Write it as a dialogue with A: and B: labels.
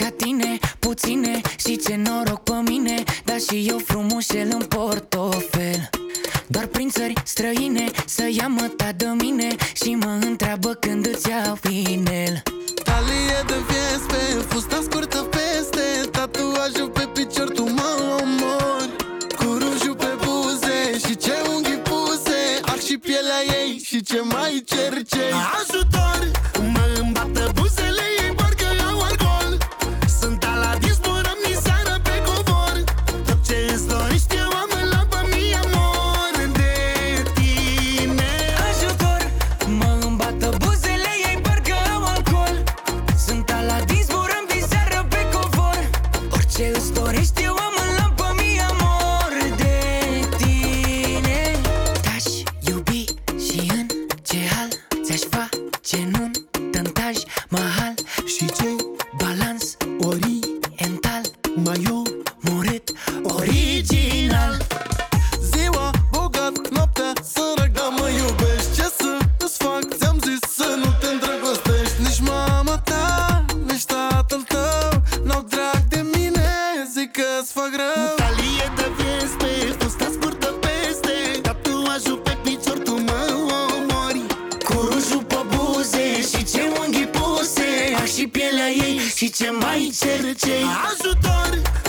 A: ca tine, puține, și ce noroc pe mine. Dar și eu frumușel în portofel, doar prin țări străine să ia măta de mine și mă întreabă când îți iau inel.
B: Talie de fieste, fusta scurtă peste, tatuajul pe picior, tu mă omori. Cu rujul pe buze și ce unghii puse, ar și pielea ei și ce mai cercei. Ajutor, mă îmbată buzele ei, parcă iau alcool. Sunt Aladin, zburăm din seară pe covor. Tot ce îți dorești eu am în lapă, mi amor de tine.
A: Ajutor, mă îmbată buzele ei, parcă au alcool. Sunt Aladin, zburăm din seară pe covor. Orice îți dorești eu am în lampă, mi amor de tine. Te-aș iubi și în ce hal ți-aș face nuntă în Taj Mahal.
B: Și ce
A: Balans
B: oriental mai
A: omorât original.
B: ziua bogat, noaptea săracă, mă iubești. Ce să îți fac? Ți-am zis să nu te îndrăgostești. Nici mama ta, nici tatăl tău n-au drag de mine, zic că-ți fac rău. Talie de fieste, fusta scurtă peste, tatuajul pe picior, tu mă omori.
A: Cu rujul pe buze și ce unghii puse, și pielea ei și ce mai cercei.
B: Ajutor,